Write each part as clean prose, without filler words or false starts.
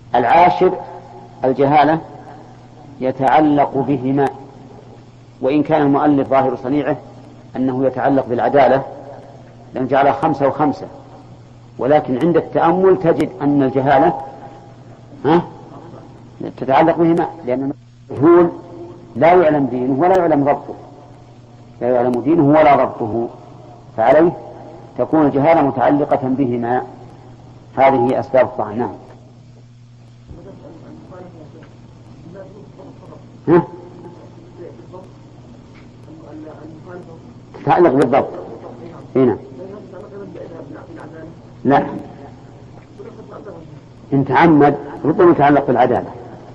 العاشر الجهالة يتعلق بهما، وإن كان المؤلف ظاهر صنيعه أنه يتعلق بالعدالة لأن جعل 5 و5، ولكن عند التأمل تجد أن الجهالة تتعلق بهما، لأن المجهول لا يعلم دينه ولا يعلم ضبطه، لا يعلم دينه ولا ضبطه، فعليه تكون الجهالة متعلقة بهما. هذه هي أسباب الطعن. نعم. تتعلق بالضبط. هنا لا، إن تعمد ربما يتعلق بالعدالة.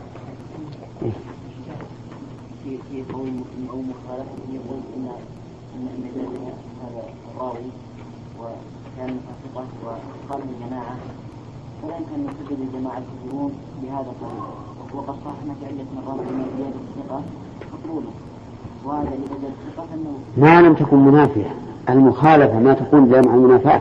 في قول أو مخالفة يقول إن هذا الراوي وكان فاسقا وقال الجماعة، ولا يمكن أن يحدد الجماعة الكثيرون بهذا القول، وقد صاحنا في عدة مرات من زيادة الثقة مقبولة، وهذا لبدل الثقة أنه ما لم تكن منافية. المخالفة ما تكون إلا مع المنافاة،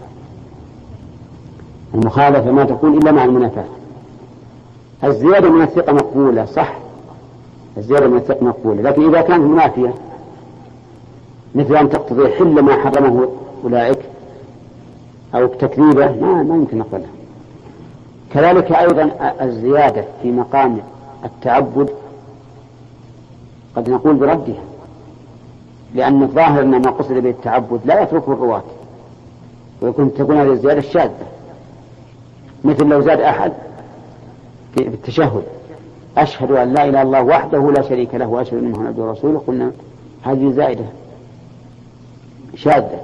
المخالفة ما تكون إلا مع المنافاة. الزيادة من الثقة مقبولة صح، الزيادة من الثقة مقبولة، لكن إذا كانت منافية مثل أن تقتضي حل ما حرمه أولئك أو تكذيبه ما يمكن نقبلها. كذلك أيضا الزيادة في مقام التعبد قد نقول بردها، لأن الظاهر أن ما قصد به التعبد لا يتركه الرواة، تكون هذه الزيادة الشاذة، مثل لو زاد أحد في التشهد أشهد أن لا إله إلا الله وحده لا شريك له وأشهد أن محمدا رسوله، قلنا هذه زائدة شاذة.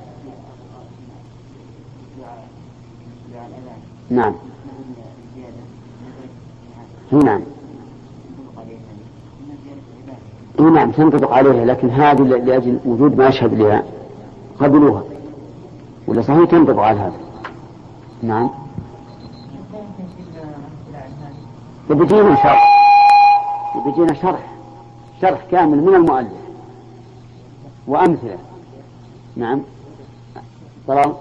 نعم. نعم. نعم تنطبق عليها، لكن هذه لأجل وجود ما يشهد لها قبلوها، ولا صحيح تنطبق على هذا. نعم. يبدينا شرح، يبدينا شرح كامل من المؤلف وأمثلة. نعم. طبعا.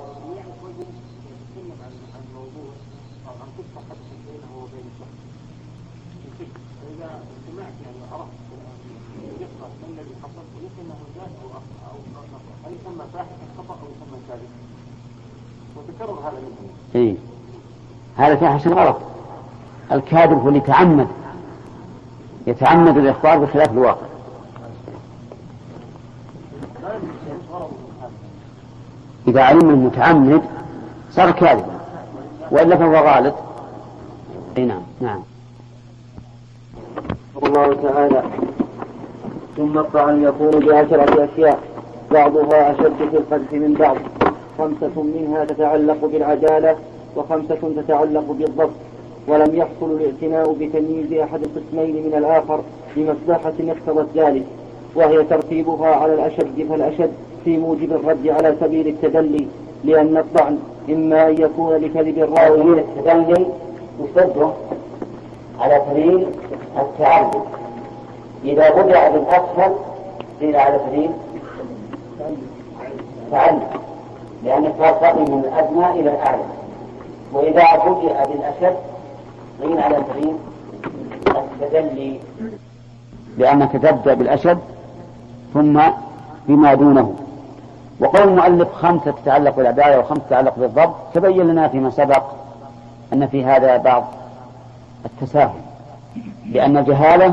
إيه؟ هذا فاحش غلط. الكاذب هو اللي يتعمد الإخبار بخلاف الواقع. إذا علم المتعمد صار كاذبا، وإلا فهو غالط. أي نعم. نعم. الله تعالى: ثم الطعن يكون ب10 أشياء بعضها أشد في القذف من بعض، 5 منها تتعلق بالعدالة و5 تتعلق بالضبط، ولم يحصل الاعتناء بتمييز أحد القسمين من الآخر بمصلحة اقتضت ذلك، وهي ترتيبها على الأشد فالأشد في موجب الرد على سبيل التدلي، لأن الطعن إما أن يكون لكذب الراوي. التدلي يصده على سبيل التعبد، إذا بدأ بالأسفل قيل على سبيل تعلم، لأن التعبد من الأدنى إلى الأعلى، وإذا بدأ بالأشد قيل على سبيل التدلي، لأنك تبدأ بالأشد ثم بما دونه. وقول المؤلف 5 تتعلق بالعدالة و5 تتعلق بالضبط، تبين لنا فيما سبق أن في هذا بعض التساهل، لأن الجهالة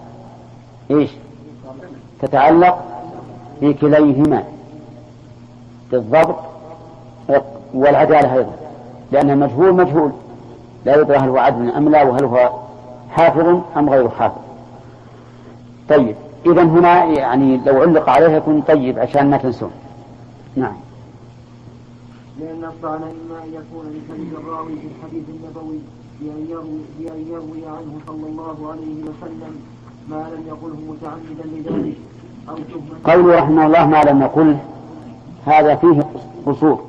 تتعلق بكليهما، بالضبط والعدالة أيضا، لأن المجهول مجهول لا يدرى هل هو عدل أم لا، وهل هو حافظ أم غير حافظ. طيب، إذن هنا يعني لو علق عليه يكون طيب عشان ما تنسون. نعم. لأن الطعن إما أن يكون لكذب الراوي في الحديث النبوي بأن يروي عنه صلى الله عليه وسلم ما لم يقله متعمدا لذلك، أو تهمة. قوله رحمه الله ما لم يقله، هذا فيه قصور.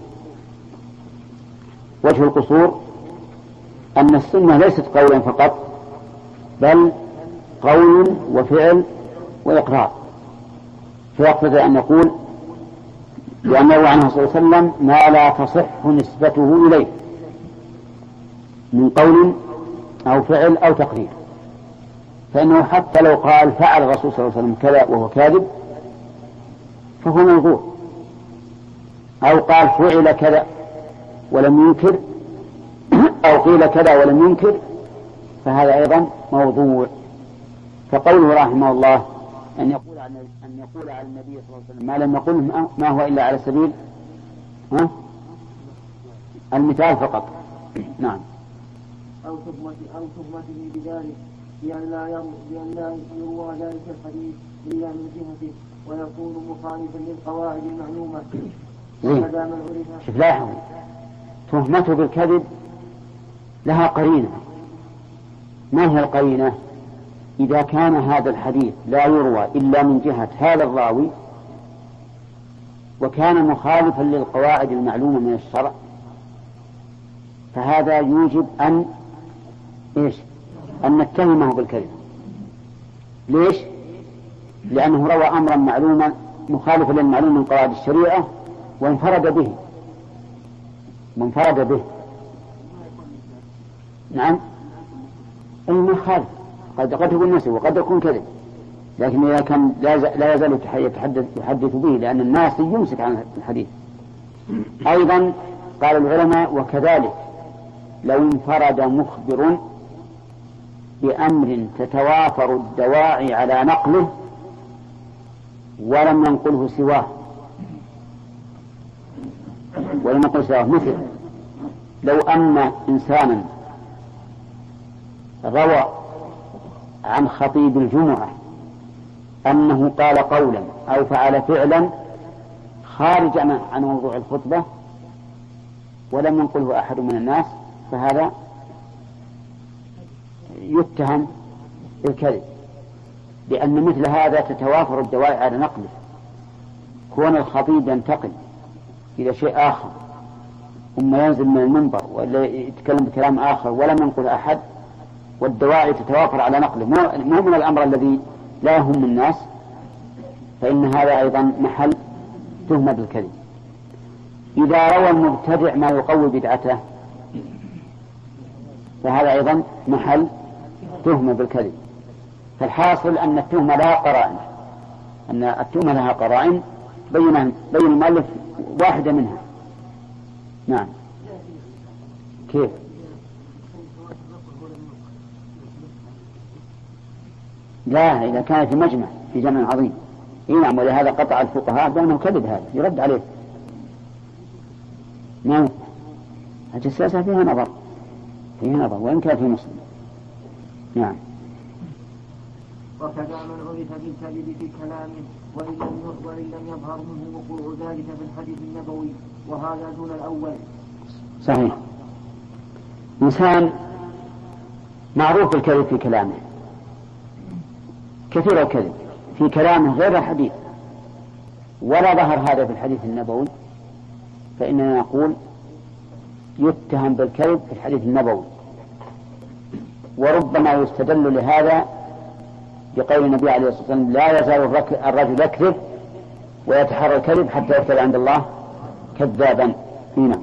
وجه القصور أن السنة ليست قولا فقط، بل قول وفعل وإقرار، فيقتضي أن نقول لأنه عنه صلى الله عليه وسلم ما لا تصح نسبته إليه من قول أو فعل أو تقرير، فإنه حتى لو قال فعل الرسول صلى الله عليه وسلم كذا وهو كاذب فهو موضوع، أو قال فعل كذا ولم ينكر، أو قيل كذا ولم ينكر، فهذا أيضا موضوع. فقوله رحمه الله أن يقول عن النبي صلى الله عليه وسلم ما لم يقله ما هو إلا على سبيل المثال فقط. نعم. أو تهمته بذلك بأن لا يروى ذلك الحديث إلا من جهته ويكون مخالفا للقواعد المعلومة. شوف لاحظوا، تهمته بالكذب لها قرينة. ما هي القرينة؟ إذا كان هذا الحديث لا يروى إلا من جهة هذا الراوي وكان مخالفا للقواعد المعلومة من الشرع فهذا يوجب أن نتهمه بالكذب. ليش؟ لأنه روى أمرا معلوما مخالفا للمعلوم من قواعد الشريعة وانفرد به. نعم، ما خالف، قد يكون نسي وقد يكون كذب، لكن إذا كان لا يزال يحدث به لأن الناس يمسك عن الحديث. أيضا قال العلماء وكذلك لو انفرد مخبر بأمر تتوافر الدواعي على نقله ولم ينقله سواه، مثل لو أن إنسانا روى عن خطيب الجمعة أنه قال قولا أو فعل فعلا خارجا عن موضوع الخطبة ولم ينقله أحد من الناس، فهذا يتهم بالكذب، لأن مثل هذا تتوافر الدواعي على نقله. كون الخطيب ينتقل إلى شيء آخر ثم ينزل من المنبر ولا يتكلم بكلام آخر ولم ينقل أحد والدواعي تتوافر على نقله، مو من الأمر الذي لا يهم الناس، فإن هذا أيضا محل تهمة بالكذب. إذا روى المبتدع ما يقوي بدعته فهذا أيضا محل تهمة بالكذب. فالحاصل أن التهمة لها قرائن، بين المؤلف واحدة منها. نعم. كيف؟ لا، إذا كان في مجمع في جمع عظيم. نعم، ولهذا قطع الفقهاء بأنه كذب، هذا يرد عليه. نعم، الجساسة فيها نظر وإن كان في مسلم. نعم. وكذا من عرف بالكذب في كلامه وإن لم يظهر منه وقوع ذلك في الحديث النبوي، وهذا دون الأول. صحيح. إنسان معروف بالكذب في كلامه، كثير الكذب في كلامه غير الحديث، ولا ظهر هذا في الحديث النبوي، فإننا نقول يتهم بالكذب في الحديث النبوي. وربما يستدل لهذا بقول النبي عليه الصلاة والسلام لا يزال الرجل يكذب ويتحرى الكذب حتى يكتب عند الله كذابا. هنا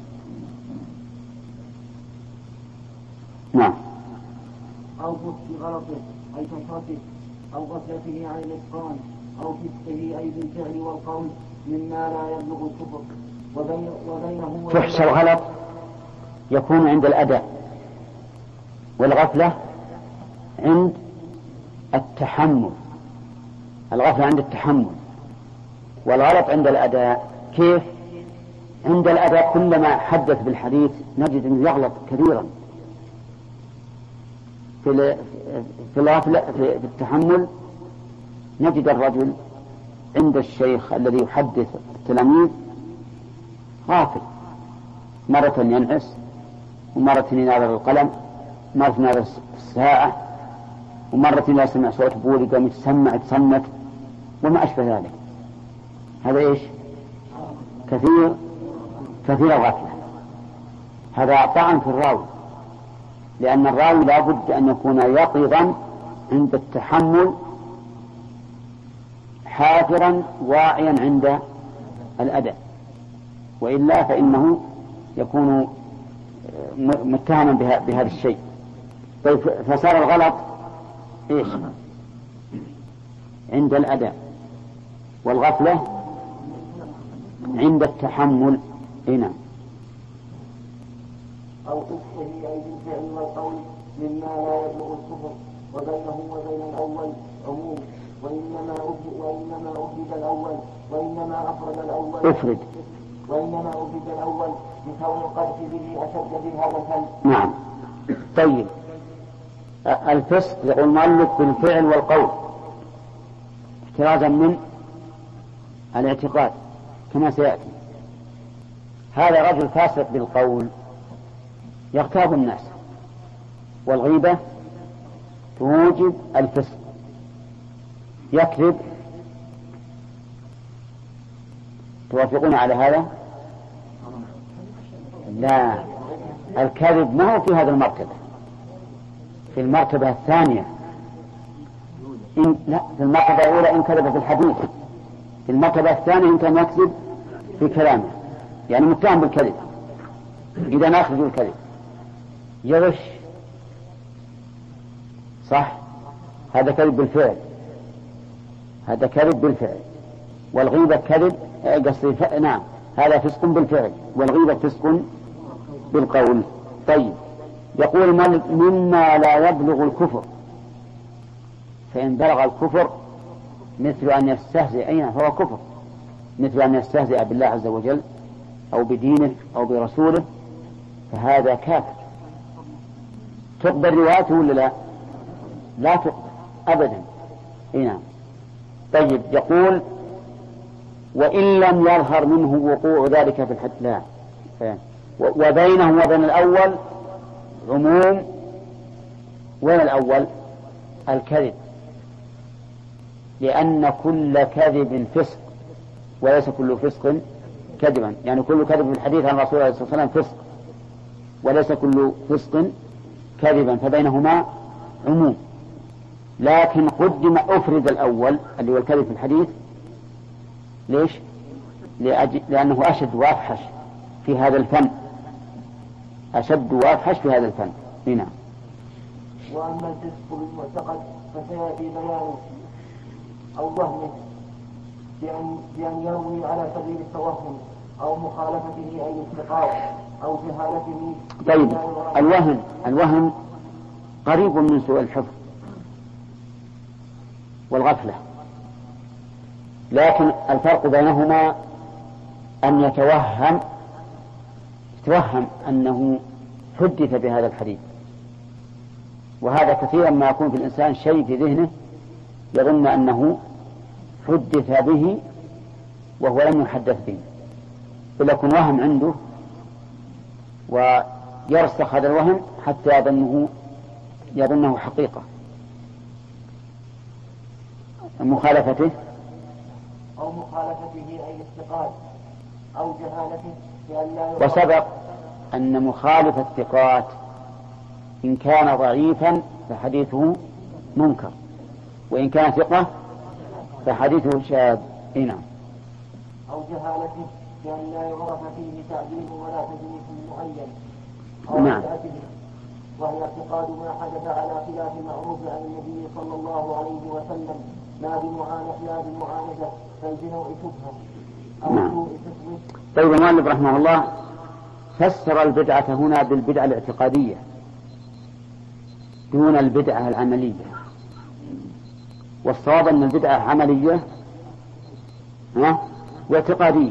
نعم. أو فسق غلطه أي كثرته أو غفلته عن الإتقان أو فسقه أي بالفعل والقول مما لا يبلغ الكفر وبينه. فحش الغلط يكون عند الأداء، والغفلة عند التحمل. الغفلة عند التحمل والغلط عند الأداء. كيف؟ عند الأداء كلما حدث بالحديث نجد أنه يغلط كثيرا. في الغفلة في التحمل نجد الرجل عند الشيخ الذي يحدث التلاميذ غافل، مرة ينعس ومرة يناظر القلم، مرة يناظر الساعة، ومرة إذا سمع صوت بول قام يتصمت وما أشبه ذلك. هذا إيش؟ كثير الغفلة. هذا طعن في الراوي، لأن الراوي لا بد أن يكون يقظا عند التحمل، حافرا واعيا عند الأداء، وإلا فإنه يكون متهما بهذا الشيء. طيب فصار الغلط إيش؟ عند الأداء، والغفلة عند التحمل. هنا أو تشتهي أي بالفعل والقول مما لا يبلغ الكفر، وبينه وبين الأول عموم، وإنما أفرد الأول بكون القذف به أشد في هذا الفن. نعم. طيب الفسق يقول المؤلف بالفعل والقول احترازا من الاعتقاد كما سيأتي. هذا رجل فاسق بالقول يغتاب الناس، والغيبة توجب الفسق. يكذب، توافقون على هذا؟ لا، الكذب ما هو في هذا المرتبة، في المرتبة الثانية. لا، في المرتبة الأولى إن كذب في الحديث، في المرتبة الثانية إن كان يكذب في كلامه، يعني متهم بالكذب. إذا نأخذ الكذب يغش، صح، هذا كذب بالفعل، هذا كذب بالفعل. والغيبة كذب نعم، هذا فسق بالفعل، والغيبة فسق بالقول. طيب يقول المؤلف مما لا يبلغ الكفر، فإن بلغ الكفر مثل أن يستهزئ أين فهو كفر، مثل أن يستهزئ بالله عز وجل أو بدينه أو برسوله، فهذا كافر. تقبل روايته ولا لا؟ لا تقبل أبدا. هنا طيب يقول وإن لم يظهر منه وقوع ذلك في الحد، لا، وبينه وبين الأول عموم. وين الأول؟ الكذب، لأن كل كذب فسق وليس كل فسق كذبا، يعني كل كذب في الحديث عن رسول الله صلى الله عليه وسلم فسق وليس كل فسق كذبا، فبينهما عموم. لكن قدم أفرد الأول اللي هو الكذب في الحديث. ليش؟ لأنه أشد وأفحش في هذا الفن، أشد وأفحش في هذا الفن. هنا وأما الفسق بالمعتقد فسيأتي بيانه أو وهمه بأن يروي على سبيل التوهم أو مخالفته أي استقاط أو جهالته. طيب الوهم قريب من سوء الحفظ والغفلة، لكن الفرق بينهما أن يتوهم أنه حدث بهذا الحديث، وهذا كثيرا ما يكون في الإنسان شيء في ذهنه يظن أنه حدث به وهو لم يحدث به، ولكن وهم عنده ويرسخ هذا الوهم حتى يظنه حقيقة. مخالفته أي استقال أو جهالته. وسبق أن مخالف الثقات إن كان ضعيفا فحديثه منكر، وإن كان ثقة فحديثه شاذ. نعم. أو جهالته بأن لا يعرف فيه تعديل ولا تدريس معين أو نعم. وهي اعتقاد ما حدث على خلاف المعروف عن النبي صلى الله عليه وسلم لا بمعاندة بل بنوع شبهة أو سوء تسوية. طيب المؤلف رحمه الله فسر البدعة هنا بالبدعة الاعتقادية دون البدعة العملية، والصواب أن البدعة عملية واعتقادية،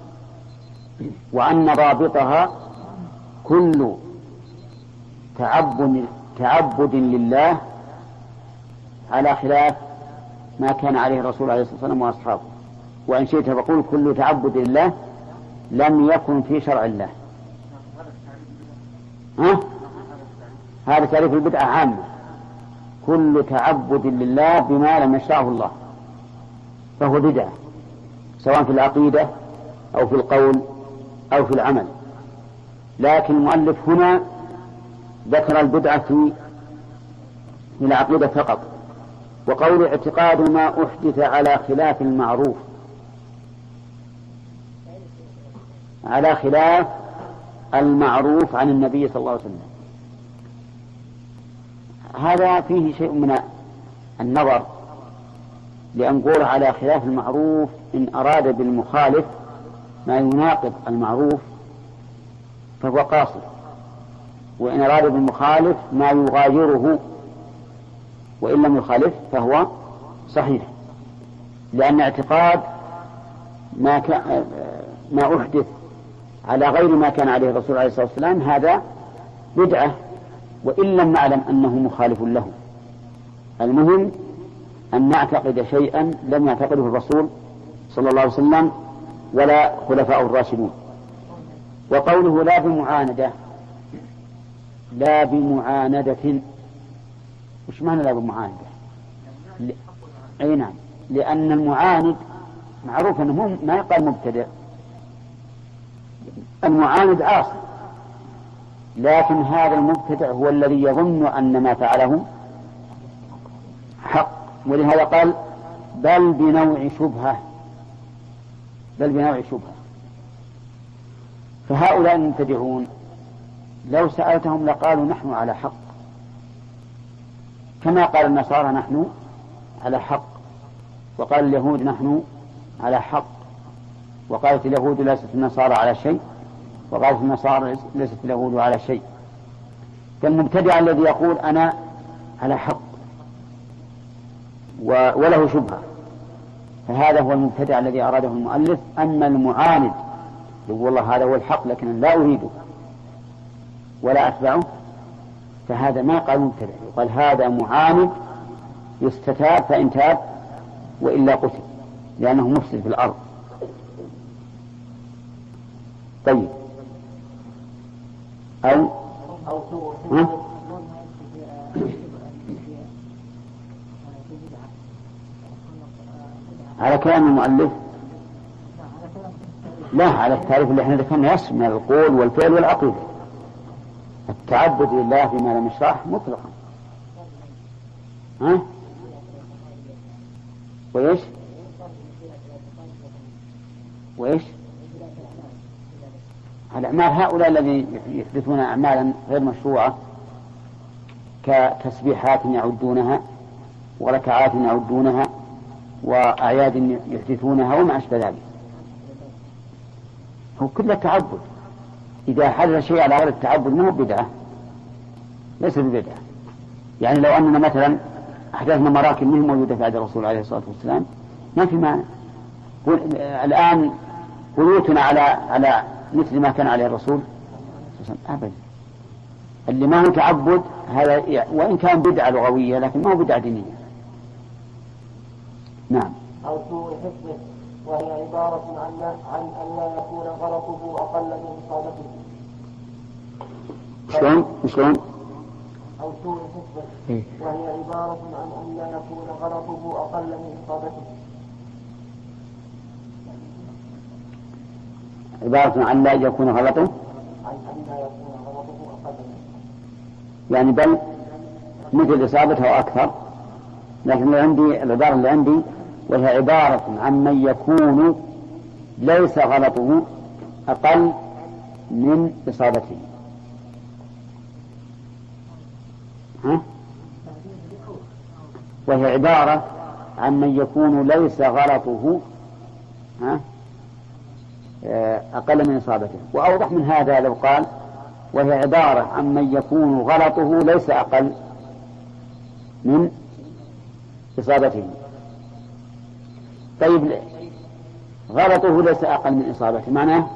وأن رابطها كل تعبد لله على خلاف ما كان عليه الرسول عليه الصلاة والسلام وأصحابه، وإن شئت فقول كل تعبد لله لم يكن في شرع الله. هذا تعريف البدعة عامة، كل تعبد لله بما لم يشرعه الله فهو بدعة، سواء في العقيدة أو في القول أو في العمل. لكن المؤلف هنا ذكر البدعة في العقيدة فقط، وقول اعتقاد ما أحدث على خلاف المعروف، على خلاف المعروف عن النبي صلى الله عليه وسلم. هذا فيه شيء من النظر، لأن نقول على خلاف المعروف إن أراد بالمخالف ما يناقض المعروف فهو قاصر، وإن أراد بالمخالف ما يغايره وإن لم يخالف فهو صحيح، لأن اعتقاد ما أحدث على غير ما كان عليه الرسول عليه الصلاة والسلام هذا بدعة، وإن لم نعلم أنه مخالف له. المهم أن نعتقد شيئا لم يعتقده الرسول صلى الله عليه وسلم ولا خلفاء الراشدون. وقوله لا بمعاندة، لا بمعاندة، وش معنى لا بمعاندة؟ أي نعم، لأن المعاند معروف أنه ما يقال مبتدع، المعاند عاصي، لكن هذا المبتدع هو الذي يظن أن ما فعله حق، ولهذا قال بل بنوع شبهة، بل بنوع شبهة. فهؤلاء المبتدعون لو سألتهم لقالوا نحن على حق، كما قال النصارى نحن على حق، وقال اليهود نحن على حق، وقالت اليهود ليست النصارى على شيء، وقالت النصارى ليست اليهود على شيء. فالمبتدع الذي يقول أنا على حق وله شبهة، فهذا هو المبتدع الذي أراده المؤلف. أما المعاند يقول والله هذا هو الحق لكن لا أريده ولا أتبعه، فهذا ما قال مبتدع، يقال هذا معاند يستتاب فإن تاب وإلا قتل، لأنه مفسد في الأرض. طيب أو على كلام المؤلف، لا، على التعريف اللي احنا ذكرنا يشمل القول والفعل والعقيدة. التعبد لله بما لم يشرح مطلقا. ها؟ وإيش؟ وإيش؟ الأعمال هؤلاء الذين يحدثون أعمالا غير مشروعة كتسبيحات يعدونها وركعات يعدونها وأعياد يحدثونها وما أشبه ذلك، هو كله تعبد. إذا حدث شيء على غير التعبد ما هو بدعة، ليس ببدعة. يعني لو أننا مثلا أحدثنا مراكب منهم موجودة في عهد الرسول عليه الصلاة والسلام ما في مانع. الآن بيوتنا على مثل ما كان عليه الرسول أبدا. اللي ما هو تعبد هذا وإن كان بدعة لغوية لكن ما هو بدعة دينية. نعم. أو سوء حفظه، وهي عبارة عن أن لا يكون غلطه أقل من إصابته. شلون؟ أو سوء حفظه، وهي عبارة عن أن لا يكون غلطه أقل من إصابته. عبارة عن لا يكون غلطه، عن أن لا يكون غلطه أقل من إصابته. يعني بل مثل إصابته أو أكثر. لكن العبارة اللي عندي وهي عبارة عن من يكون ليس غلطه أقل من إصابته. ها؟ وهي عبارة عن من يكون ليس غلطه أقل من إصابته. وأوضح من هذا لو قال وهي عبارة عن من يكون غلطه ليس أقل من إصابته. طيب غلطه ليس أقل من إصابته معناه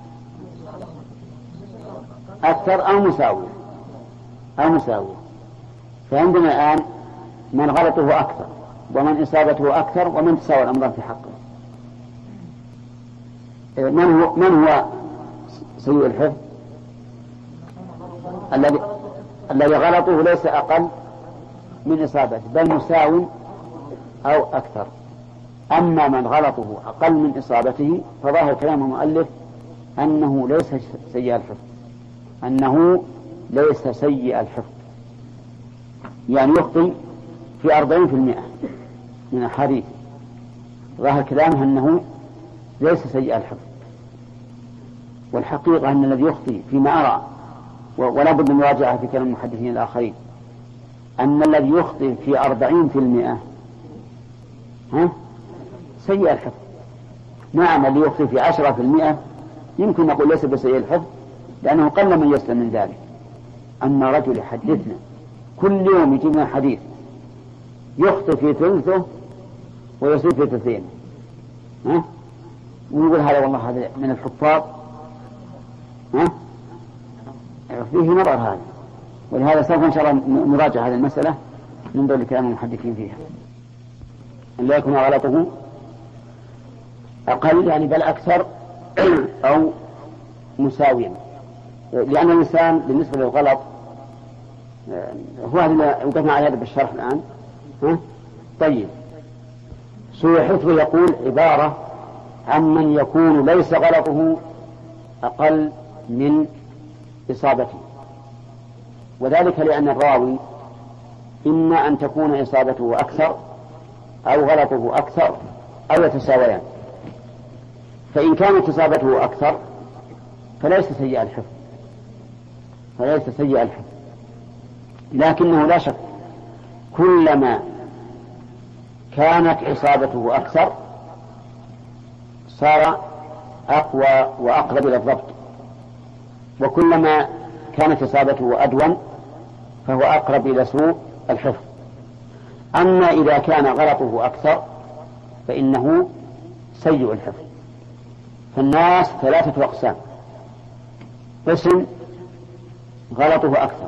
أكثر أو مساوي. فعندنا الآن من غلطه أكثر ومن إصابته أكثر ومن تساوى الأمر في حقه. من هو سيء الحفظ؟ الذي غلطه ليس أقل من إصابته بل مساو أو أكثر. أما من غلطه أقل من إصابته فظاهر كلام المؤلف أنه ليس سيء الحفظ، يعني يخطئ في 40% من الحديث. ظاهر كلامه أنه ليس سيء الحفظ، والحقيقة أن الذي يخطئ فيما أرى ولا بد من مراجعة في كلام المحدثين الآخرين أن الذي يخطئ في 40% سيء الحفظ. نعم اللي يخطئ في 10% يمكن نقول ليس بسيء الحفظ لأنه قل من يسلم من ذلك. أما رجل يحدثنا كل يوم يجيبنا حديث يخطئ في ثلثه ويصيب في ثلثين ونقول هذا والله هذا من الحفاظ فيه نظر هذا. ولهذا سوف إن شاء الله نراجع هذه المسألة ننظر لكلام المحدثين فيها. أن لا يكون غلطه أقل يعني بل أكثر أو مساويا، لأن الإنسان بالنسبة للغلط هو هذا وقفنا على هذا بالشرح الآن. طيب سوء حفظه يقول عبارة عن من يكون ليس غلطه أقل من إصابته، وذلك لأن الراوي إما أن تكون إصابته أكثر أو غلطه أكثر أو يتساويان. فإن كانت إصابته أكثر فليس سيء الحفظ، لكنه لا شك كلما كانت إصابته أكثر صار أقوى وأقرب إلى الضبط، وكلما كانت إصابته أدون فهو أقرب إلى سوء الحفظ. أما إذا كان غلطه أكثر فإنه سيء الحفظ. فالناس 3 أقسام: قسم غلطه أكثر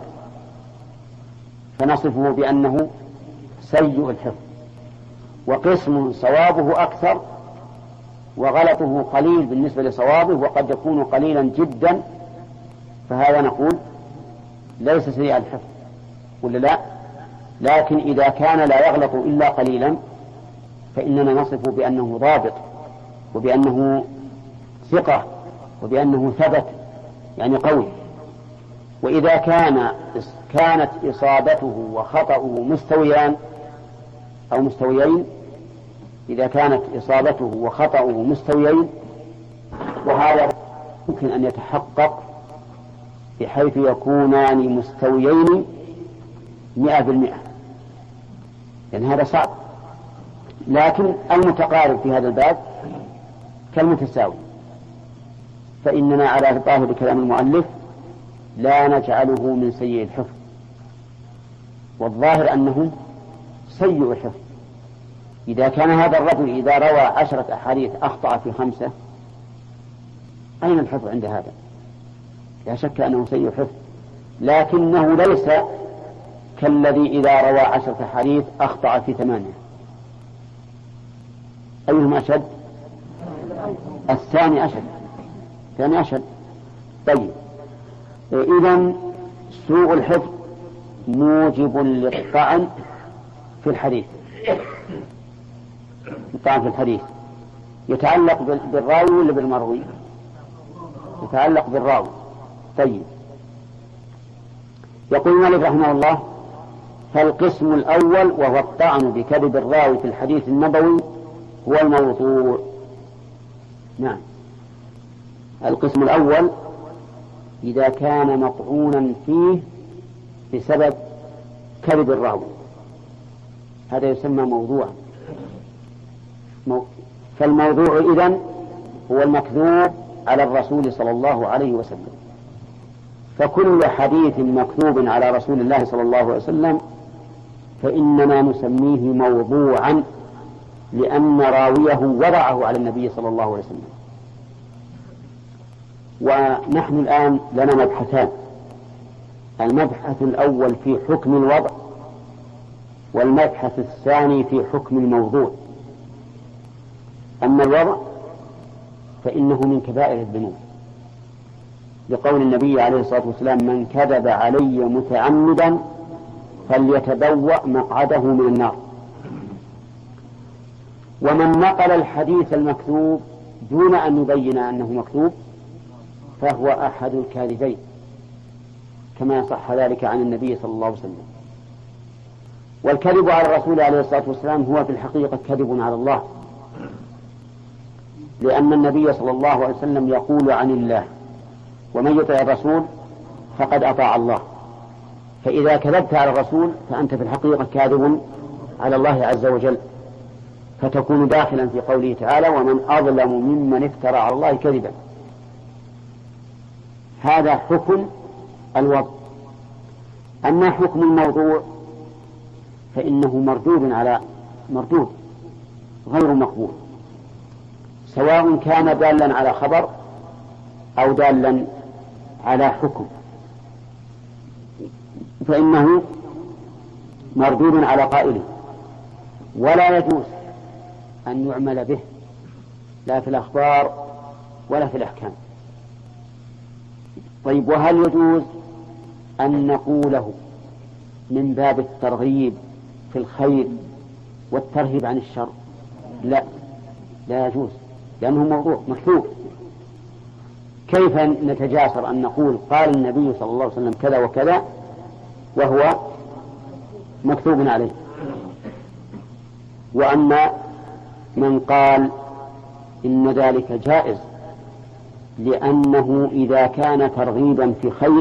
فنصفه بأنه سيء الحفظ، وقسم صوابه أكثر وغلطه قليل بالنسبة لصوابه وقد يكون قليلا جدا، فهذا نقول ليس سيء الحفظ ولا لا. لكن إذا كان لا يغلط إلا قليلا فإننا نصفه بأنه ضابط وبأنه ثقة وبأنه ثبت يعني قوي. وإذا كانت إصابته وخطأه مستويان أو مستويين، إذا كانت إصابته وخطأه مستويين، وهذا يمكن أن يتحقق بحيث يكونان مستويين 100%، لأن هذا صعب. لكن المتقارب في هذا الباب كالمتساوي، فإننا على ظاهر كلام المؤلف لا نجعله من سيء الحفظ، والظاهر أنه سيء الحفظ. إذا كان هذا الرجل إذا روى 10 أحاديث أخطأ في 5، أين الحفظ عند هذا؟ لا شك أنه سيء الحفظ، لكنه ليس كالذي إذا روى 10 أحاديث أخطأ في 8. أيهما أشد؟ الثاني أشد. طيب إذن سوء الحفظ موجب للطعن في الحديث. الطعن في الحديث يتعلق بالراوي ولا بالمروي؟ يتعلق بالراوي. طيب يقول المؤلف رحمه الله: فالقسم الأول وهو الطعن بكذب الراوي في الحديث النبوي هو الموضوع. نعم، القسم الأول إذا كان مطعونا فيه بسبب كذب الراوي هذا يسمى موضوعا. فالموضوع إذن هو المكذوب على الرسول صلى الله عليه وسلم. فكل حديث مكذوب على رسول الله صلى الله عليه وسلم فإننا نسميه موضوعا، لأن راويه وضعه على النبي صلى الله عليه وسلم. ونحن الآن لنا مبحثان: المبحث الأول في حكم الوضع، والمبحث الثاني في حكم الموضوع. أما الوضع فإنه من كبائر الذنوب، لقول النبي عليه الصلاة والسلام: من كذب علي متعمدا فليتبوأ مقعده من النار. ومن نقل الحديث المكذوب دون أن يبين أنه مكذوب فهو أحد الكاذبين، كما صح ذلك عن النبي صلى الله عليه وسلم. والكذب على الرسول عليه الصلاة والسلام هو في الحقيقة كذب على الله، لأن النبي صلى الله عليه وسلم يقول عن الله: ومن يطع الرسول فقد أطاع الله. فإذا كذبت على الرسول فأنت في الحقيقة كاذب على الله عز وجل، فتكون داخلا في قوله تعالى: ومن أظلم ممن افترى على الله كذبا. هذا حكم الوضع. أما حكم الموضوع فإنه مردود غير مقبول، سواء كان دالا على خبر أو دالا على حكم، فإنه مردود على قائله، ولا يجوز أن يعمل به لا في الأخبار ولا في الأحكام. طيب، وهل يجوز أن نقوله من باب الترغيب في الخير والترهيب عن الشر؟ لا يجوز، لأنه موضوع مكتوب. كيف نتجاسر أن نقول قال النبي صلى الله عليه وسلم كذا وكذا وهو مكتوب عليه؟ وأما من قال إن ذلك جائز لأنه إذا كان ترغيبا في خير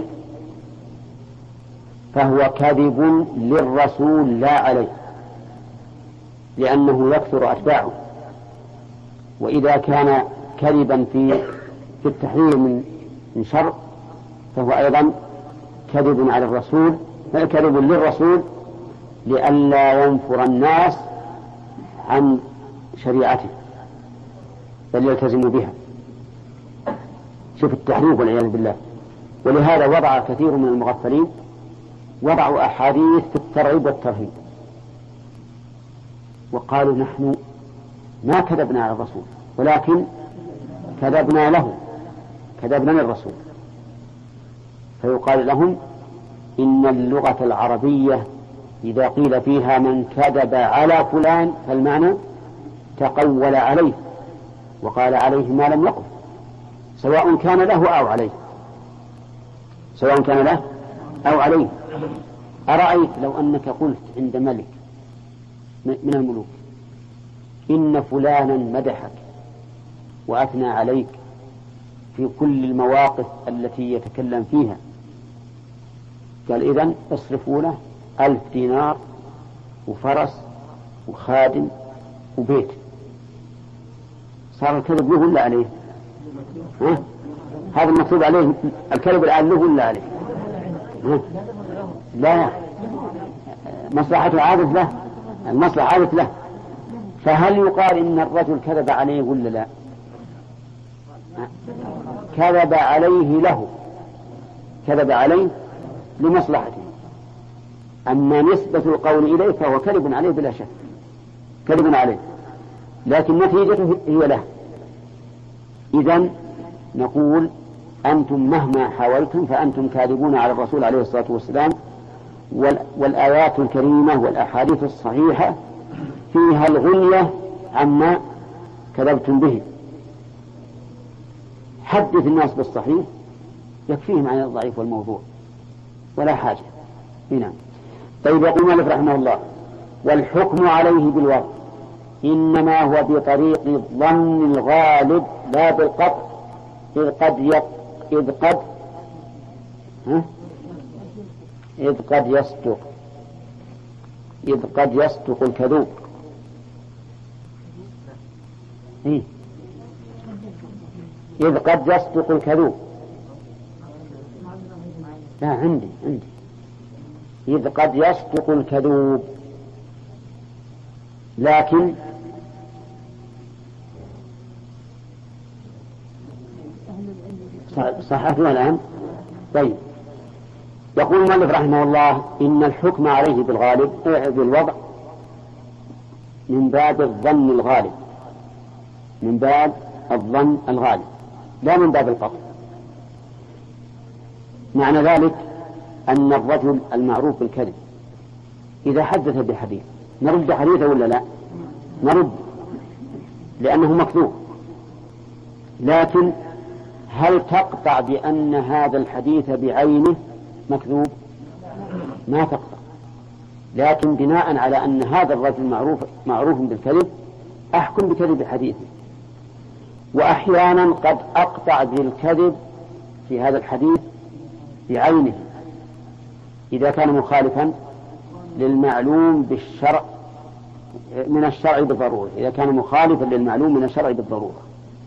فهو كذب للرسول لا عليه، لأنه يكثر أتباعه. وإذا كان كذبا في التحرير من شر فهو أيضا كذب على الرسول، كذب للرسول لئلا ينفر الناس عن شريعته بل يلتزموا بها. شوف التحريف والعياذ بالله. ولهذا وضع كثير من المغفلين وضعوا أحاديث في الترغيب والترهيب، وقالوا نحن ما كذبنا على الرسول ولكن كذبنا للرسول. فيقال لهم إن اللغة العربية إذا قيل فيها من كذب على فلان فالمعنى تقول عليه وقال عليه ما لم يقل، سواء كان له أو عليه. أرأيت لو أنك قلت عند ملك من الملوك إن فلانا مدحك وأثنى عليك في كل المواقف التي يتكلم فيها، قال إذن اصرفوا له 1000 دينار وفرس وخادم وبيت، صار الكذب له ولا عليه؟ هذا المكتوب عليه الكذب الآن له ولا عليه؟ لا، مصلحته عادت له، المصلحة عادت له. فهل يقال إن الرجل كذب عليه ولا لا؟ كذب عليه لمصلحته. أما نسبة القول إليه فهو كذب عليه بلا شك، كذب عليه، لكن نتيجته هي له. إذن نقول أنتم مهما حاولتم فأنتم كاذبون على الرسول عليه الصلاة والسلام، والآيات الكريمة والأحاديث الصحيحة فيها الغنية عما كذبتم به. حدث الناس بالصحيح يكفيهم عن الضعيف والموضوع ولا حاجة. هنا طيب، يقول مالك رحمه الله: والحكم عليه بالوضع إنما هو بطريق الظن الغالب لا بالقطع، إذ قد يصدق الكذوب. إذ قد يصدق الكذوب. لا، عندي إذ قد يصدق الكذوب، لكن صححتها الآن. طيب، يقول المؤلف رحمه الله: إن الحكم عليه بالوضع من باب الظن الغالب، من باب الظن الغالب لا من باب القطع. معنى ذلك أن الرجل المعروف بالكذب إذا حدث بحديث نرد حديثه ولا لا؟ نرد، لأنه مكذوب. لكن هل تقطع بأن هذا الحديث بعينه مكذوب؟ ما تقطع، لكن بناء على أن هذا الرجل معروف بالكذب أحكم بكذب حديثه. وأحيانا قد أقطع بالكذب في هذا الحديث بعينه، إذا كان مخالفا للمعلوم بالشرع من الشرع بالضرورة، إذا كان مخالفا للمعلوم من الشرع بالضرورة.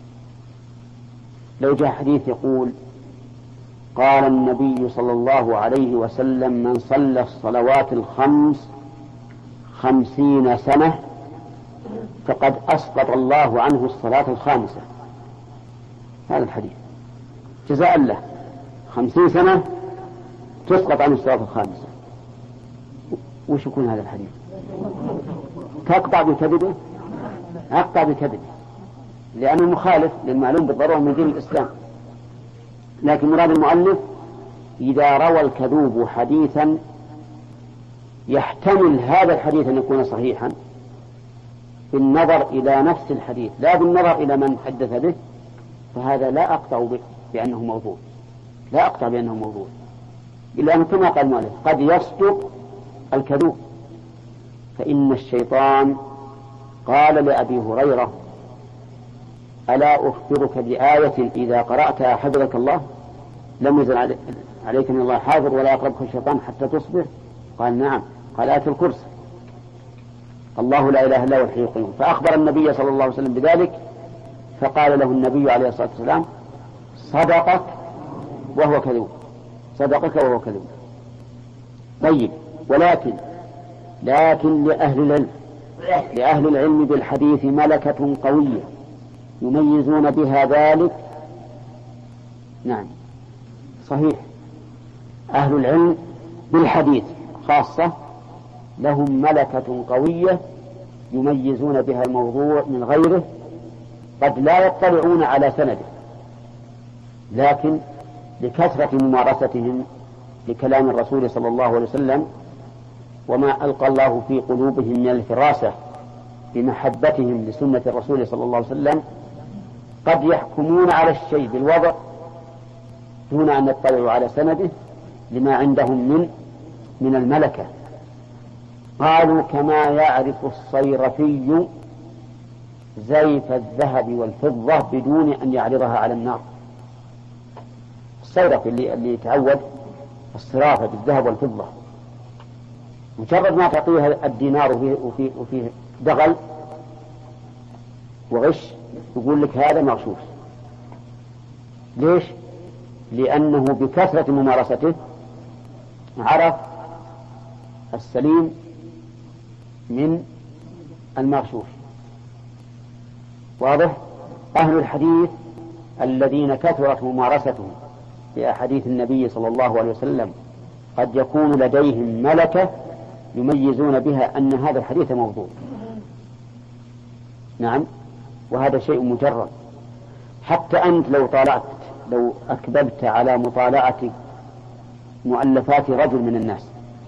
لو جاء حديث يقول قال النبي صلى الله عليه وسلم من صلى الصلوات الخمس 50 سنة فقد أسقط الله عنه الصلاة الخامسة، هذا الحديث جزاء له 50 سنة تسقط عنه الصلاة الخامسة، وش يكون هذا الحديث؟ تقطع بكذبه؟ أقطع بكذبه، لأنه مخالف للمعلوم بالضرورة من دين الإسلام. لكن مراد المؤلف إذا روى الكذوب حديثا يحتمل هذا الحديث أن يكون صحيحا بالنظر إلى نفس الحديث لا بالنظر إلى من حدث به، فهذا لا أقطع بأنه موضوع، لا أقطع بأنه موضوع، إلا أن كما قال المؤلف قد يصدق الكذوب. فإن الشيطان قال لأبي هريرة ألا أخبرك بآية إذا قرأتها حفظك الله لم يزل عليك من الله حافظ ولا يقربك الشيطان حتى تصبح؟ قال نعم. قال آية الكرسي، الله لا إله إلا هو الحي القيوم. فأخبر النبي صلى الله عليه وسلم بذلك، فقال له النبي عليه الصلاة والسلام صدقك وهو كذوب، صدقك وهو كذوب. طيب، ولكن لأهل العلم بالحديث ملكة قوية يميزون بها ذلك. نعم صحيح، أهل العلم بالحديث خاصة لهم ملكة قوية يميزون بها الموضوع من غيره، قد لا يطلعون على سنده، لكن لكثرة ممارستهم لكلام الرسول صلى الله عليه وسلم وما ألقى الله في قلوبهم من الفراسة بمحبتهم لسنة الرسول صلى الله عليه وسلم قد يحكمون على الشيء بالوضع دون أن يطلعوا على سنده لما عندهم من الملكة. قالوا كما يعرف الصيرفي زيف الذهب والفضة بدون أن يعرضها على النار. الصيرفي اللي يتعود الصرافة بالذهب والفضة، مجرد ما تعطيه الدينار وفيه دغل وغش يقول لك هذا مغشوش. ليش؟ لأنه بكثرة ممارسته عرف السليم من المغشوش. واضح؟ أهل الحديث الذين كثرت ممارستهم بأحاديث النبي صلى الله عليه وسلم قد يكون لديهم ملكة يميزون بها أن هذا الحديث موضوع. نعم، وهذا شيء مجرد. حتى أنت لو أكببت على مطالعة مؤلفات رجل من الناس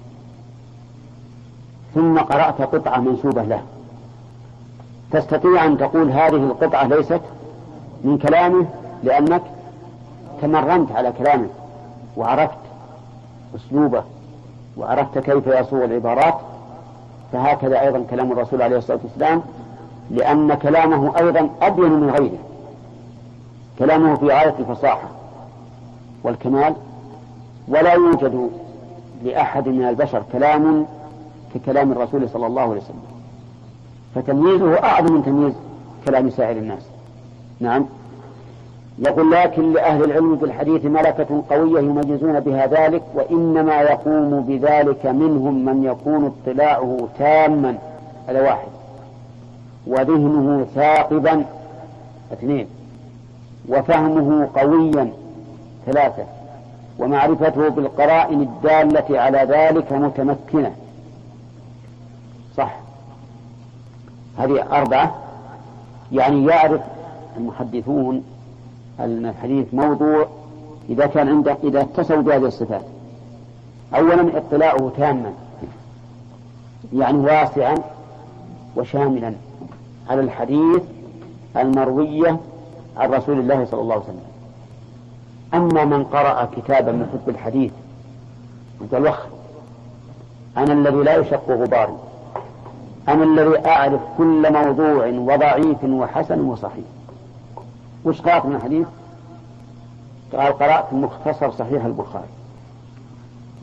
ثم قرأت قطعة منسوبة له، تستطيع أن تقول هذه القطعة ليست من كلامه لأنك تمرنت على كلامه وعرفت أسلوبه وعرفت كيف يصوغ العبارات. فهكذا أيضا كلام الرسول عليه الصلاة والسلام، لأن كلامه أيضا أبين من غيره، كلامه في غاية الفصاحة والكمال، ولا يوجد لأحد من البشر كلام ككلام الرسول صلى الله عليه وسلم، فتمييزه أعظم من تمييز كلام سائر الناس. نعم. يقول لكن لأهل العلم بالحديث ملكة قوية يميزون بها ذلك، وإنما يقوم بذلك منهم من يكون اطلاعه تاما، هذا واحد، وذهنه ثاقبا، اثنين، وفهمه قويا، ثلاثة، ومعرفته بالقرائن الدالة على ذلك متمكنة. صح، هذه أربعة. يعني يعرف المحدثون أن الحديث موضوع إذا اتصلوا بهذه الصفات. أولا اطلاعه تاما، يعني واسعا وشاملا على الحديث المروية عن رسول الله صلى الله عليه وسلم. أما من قرأ كتابا من كتب الحديث قال وخ أنا الذي لا يشق غباري، أنا الذي أعرف كل موضوع وضعيف وحسن وصحيح. وش قرأت من الحديث؟ قال قرأت مختصر صحيح البخاري.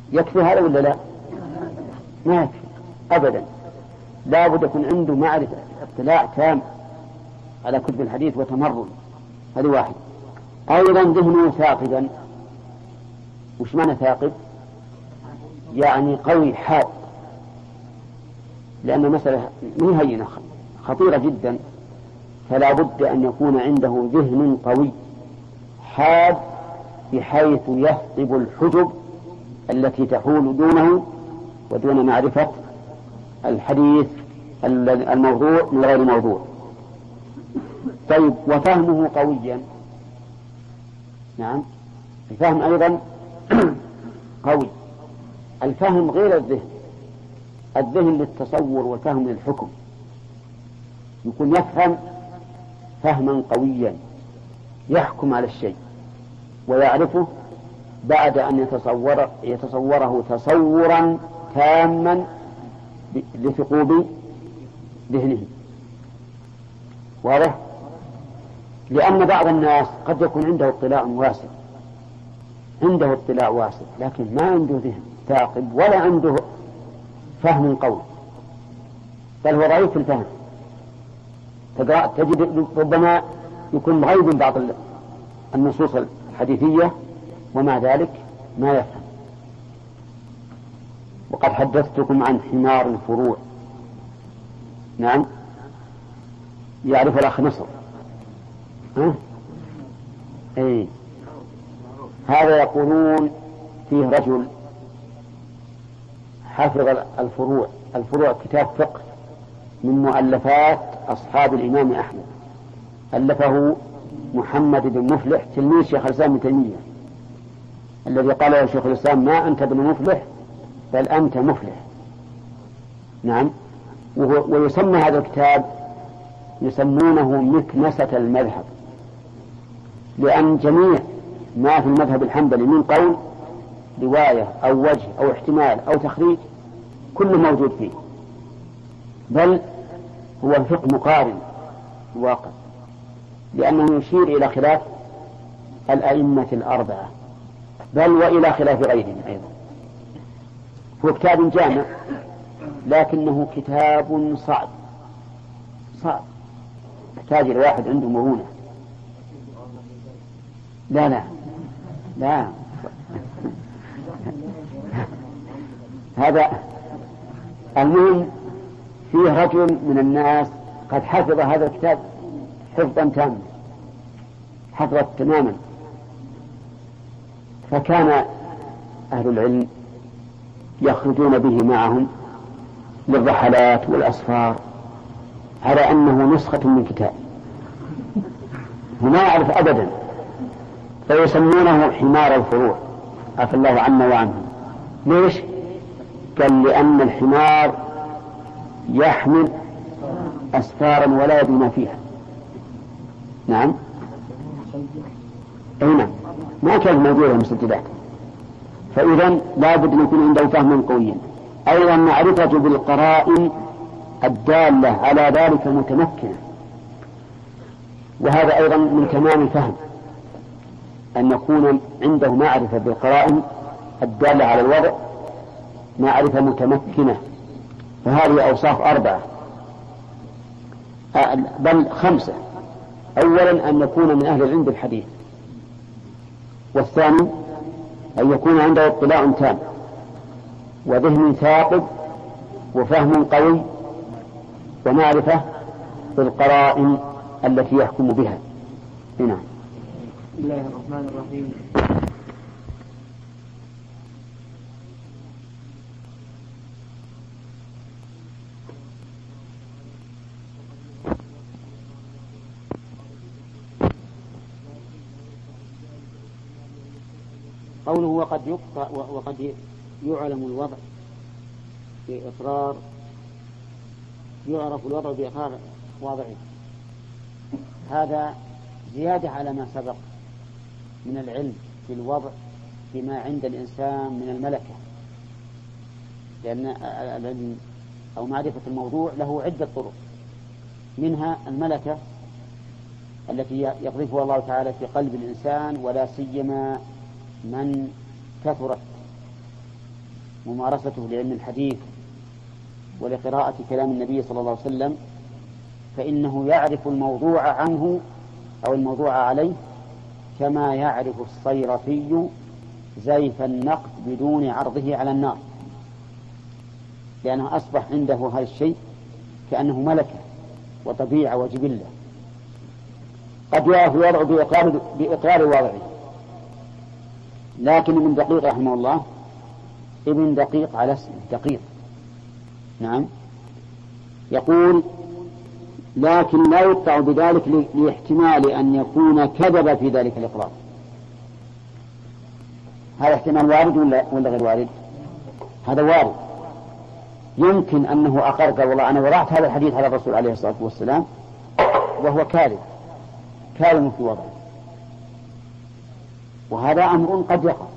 يكفي هذا ولا لا؟ ما يكفي أبدا، لا بد يكون عنده معرفة اطلاع تام على كتب الحديث وتمرن. هذا واحد. أيضا ذهنه ثاقبا. وش معنى ثاقب؟ يعني قوي حاد، لأن المسألة من هينة خطيرة جدا، فلا بد أن يكون عنده ذهن قوي حاد بحيث يثقب الحجب التي تحول دونه ودون معرفة الحديث الموضوع من غير موضوع. طيب، وفهمه قويا. نعم، الفهم أيضا قوي. الفهم غير الذهن، الذهن للتصور والفهم للحكم. يكون يفهم فهما قويا يحكم على الشيء ويعرفه بعد أن يتصوره تصورا تاما لثقوب ذهنه. واضح؟ لأن بعض الناس قد يكون عنده اطلاع واسع، لكن ما عنده ذهن ثاقب ولا عنده فهم قوي، بل هو ضعيف في الفهم. تجد ربما يكون مغيب بعض النصوص الحديثية ومع ذلك ما يفهم. وقد حدثتكم عن حمار الفروع. نعم، يعرف الأخ نصر. أي هذا يقولون فيه رجل حفظ الفروع كتاب فقه من مؤلفات أصحاب الإمام أحمد، ألفه محمد بن مفلح تلميذ شيخ الإسلام ابن تيمية، الذي قال له شيخ الإسلام: ما أنت بن مفلح بل أنت مفلح. نعم. ويسمى هذا الكتاب يسمونه مكنسة المذهب، لأن جميع ما في المذهب الحنبلي من قول رواية أو وجه أو احتمال أو تخريج كله موجود فيه، بل هو فقه مقارن واقع، لأنه يشير إلى خلاف الأئمة الأربعة، بل وإلى خلاف غيرهم أيضا. هو كتاب جامع لكنه كتاب صعب يحتاج إلى واحد عنده مرونة. لا هذا المهم. فيه رجل من الناس قد حفظ هذا الكتاب حفظا تاما، حفظت تماما، فكان أهل العلم يخرجون به معهم للرحلات والأسفار على أنه نسخة من كتاب، وما يعرف أبدا، فيسمونه حمار الفروع، عفى الله عنا وعنهم. ليش؟ قال: لأن الحمار يحمل أسفارا ولا يدري ما فيها. نعم، نعم، ما كانت موجودة مسجلات، فإذا لا بد أن يكون عنده فهم قويا. أيضا معرفة بالقرائن الدالة على ذلك متمكنة، وهذا أيضا من تمام الفهم، أن يكون عنده معرفة بالقرائن الدالة على الوضع، معرفة متمكنة. فهذه أوصاف 4 بل 5. أولا أن يكون من أهل العلم بالحديث، والثاني أن يكون عنده اطلاع تام وذهن ثاقب وفهم قوي ومعرفة بالقرائن التي يحكم بها. نعم. بسم الله الرحمن الرحيم. قوله وقد يعلم الوضع بإقرار، يعرف الوضع بإقرار واضعه. هذا زيادة على ما سبق من العلم بالوضع فيما عند الإنسان من الملكة، لأن العلم أو معرفة الموضوع له عدة طرق، منها الملكة التي يقذفها الله تعالى في قلب الإنسان، ولا سيما من كثرت ممارسته لعلم الحديث ولقراءة كلام النبي صلى الله عليه وسلم فإنه يعرف الموضوع عنه أو الموضوع عليه كما يعرف الصيرفي زيف النقد بدون عرضه على النار، لأنه أصبح عنده هذا الشيء كأنه ملكة وطبيعة وجبلة. قد يعرف الوضع بإقرار الواضع، لكن ابن دقيق رحمه الله ابن دقيق على اسمه دقيق، نعم، يقول لكن لا يقطع بذلك لاحتمال أن يكون كذب في ذلك الإقرار. هذا احتمال وارد ولا غير وارد؟ هذا وارد، يمكن أنه أقر قال والله أنا وضعت هذا الحديث على الرسول عليه الصلاة والسلام وهو كاذب في وضعه، وهذا أمر قد يقع.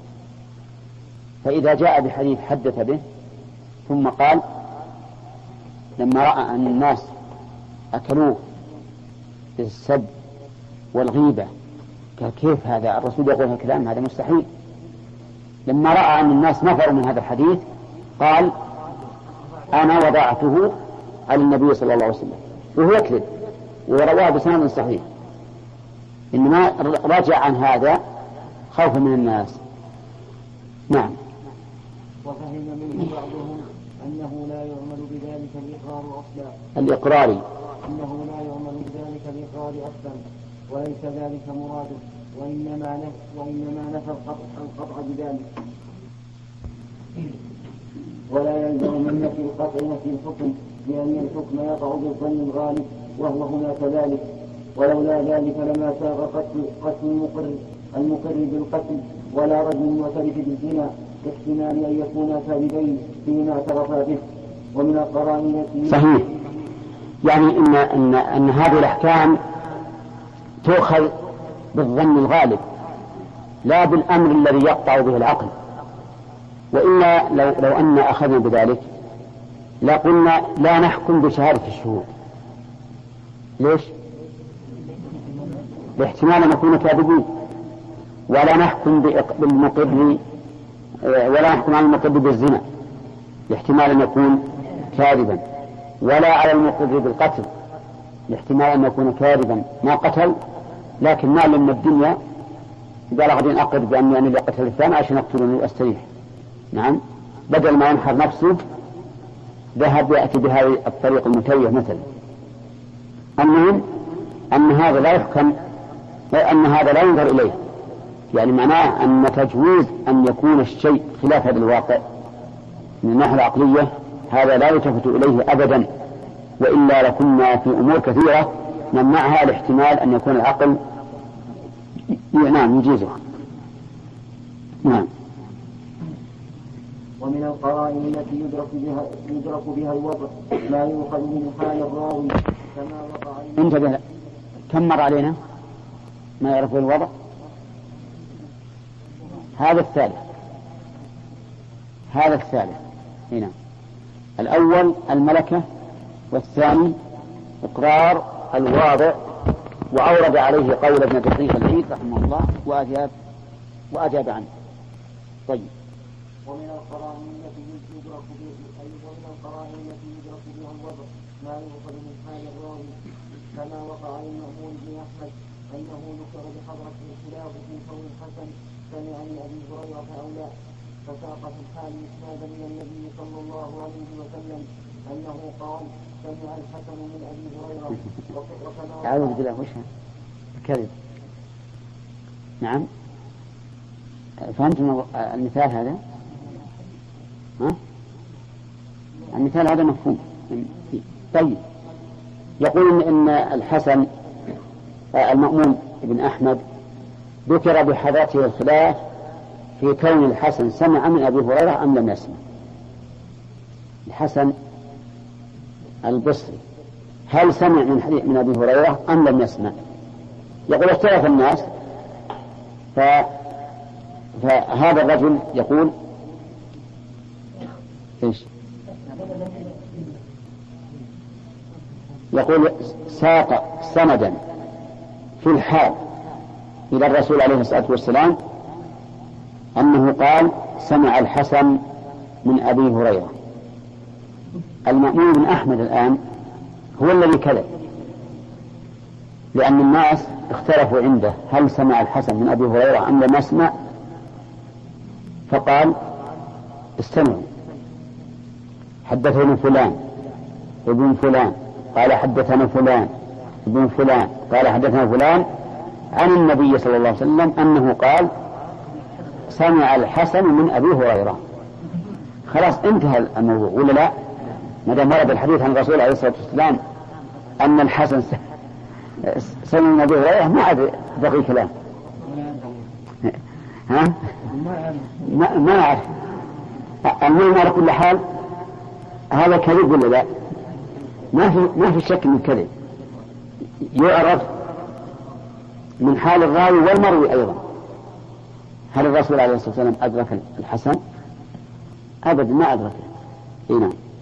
فإذا جاء بحديث حدث به ثم قال لما رأى أن الناس أكلوه بالسب والغيبة قال كيف هذا الرسول يقول هذا الكلام؟ هذا مستحيل. لما رأى أن الناس نفروا من هذا الحديث قال أنا وضعته على النبي صلى الله عليه وسلم، وهو يكذب ورواه بسند صحيح، إنما رجع عن هذا خوفا من الناس. نعم. وفهم منه بعضهم أنه لا يعمل بذلك الإقرار أصلا، الإقراري أنه لا يعمل بذلك الإقرار أصلا وليس ذلك مراده، وإنما نفى القطع بذلك. ولا يلزم من نفي القطع نفي الحكم، لأن الحكم يقع بالظن الغالب وهو هنا كذلك، ولولا ذلك لما ساغ قتل المقر بالقتل ولا رجل معترف بالزنا، باحتمال أن يكونا كاذبين فيما اعترفا به. ومن القرائن صحيح، يعني أن هذه الأحكام تؤخذ بالظن الغالب لا بالأمر الذي يقطع به العقل، وإلا لو أن أخذنا بذلك لقلنا لا نحكم بشهادة الشهود. ليش؟ باحتمال أن نكون كاذبين، ولا نحكم بالمقر ولا نحكم على المقر بالزنا لاحتمال أن يكون كاذبا، ولا على المقر بالقتل لاحتمال أن يكون كاذبا ما قتل لكن ما لم الدنيا قال أحد أقر بأني أنا اللي قتل الثاني عشان أقتلني وأستريح. نعم، بدل ما ينحر نفسه ذهب يأتي بهذه الطريق المتوه مثلا. المهم أن هذا لا يحكم، أن هذا لا ينظر إليه، يعني معناه أن تجويز أن يكون الشيء خلاف هذا الواقع من الناحية العقلية هذا لا يلتفت إليه أبدا، وإلا لكنا في أمور كثيرة نمنعها لاحتمال أن يكون العقل نعم يجيزها. نعم. ومن القرائن التي يدرك بها الوضع ما يؤخذ من حال الراوي كما وقع. انتبه، كم مر علينا ما يعرف الوضع؟ هذا الثالث هنا. الأول الملكة، والثاني إقرار الواضع، وأورد عليه قول ابن دقيق العيد رحمه الله وأجاب عنه. طيب. ومن القرائن التي يدرك بها الوضع ما يؤخذ من حال الراوي كما وقع للمأمون بن أحمد أنه ذكر بحضرة الخلاف في كون الحسن سمع من أبي هريرة أو لا، فساق في الحال إسنادا من النبي صلى الله عليه وسلم أنه قال سمع الحسن من أبي هريرة. أعوذ بالله وش كذب. نعم، فهمتم المثال هذا؟ ها؟ المثال هذا مفهوم. طيب، يقول إن الحسن المأمون بن أحمد ذكر بحضرته الخلاف في كون الحسن سمع من أبي هريرة أم لم يسمع. الحسن البصري هل سمع من أبي هريرة أم لم يسمع؟ يقول اختلف الناس، فهذا الرجل يقول إيش؟ يقول ساق سندا في الحال إلى الرسول عليه الصلاة والسلام أنه قال سمع الحسن من أبي هريرة. المأمون بن أحمد الآن هو الذي كذب، لأن الناس اختلفوا عنده هل سمع الحسن من أبي هريرة أم لم يسمع، فقال استمعوا حدثني فلان ابن فلان قال حدثنا فلان ابن فلان قال حدثنا فلان عن النبي صلى الله عليه وسلم أنه قال سمع الحسن من أبي هريرة. خلاص انتهى الموضوع ولا لا؟ ما دام ورد الحديث عن الرسول عليه الصلاة والسلام أن الحسن سمع من أبي هريرة ما عاد بقي كلام. ها؟ ما أعرف. المهم على كل حال هذا كذب ولا لا؟ ما في شك من كذب، يعرف من حال الراوي والمروي أيضا. هل الرسول عليه الصلاة والسلام أدرك الحسن؟ أبدا ما أدركه. نعم.